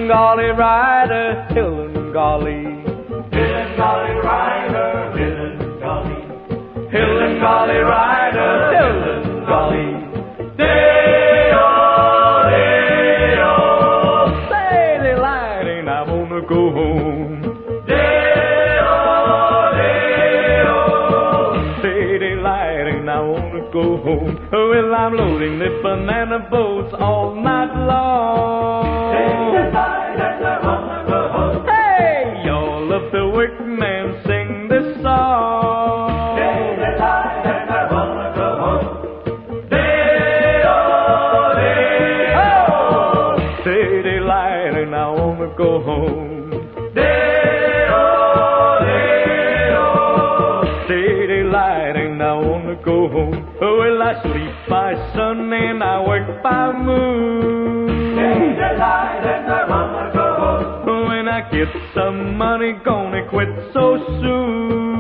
and golly rider, hill and golly. Hill and golly rider, hill and golly. Hill and golly rider, hill and golly. Day-o, day-o. Say daylight and I wanna go home. Day-o, day-o. Say daylight and I wanna go home. Well, I'm loading the banana boats all night long. Day-o-night and I wanna go home. Hey, y'all of the workmen sing this song. Day-o-night and I wanna go home. Day-o, day-o. Say daylight and I wanna go home. Day-o, day-o. Say daylight and I wanna go home. Well, I sleep by sun and I work by moon. Day-o-night and I wanna go home. When I get some money, gonna quit so soon.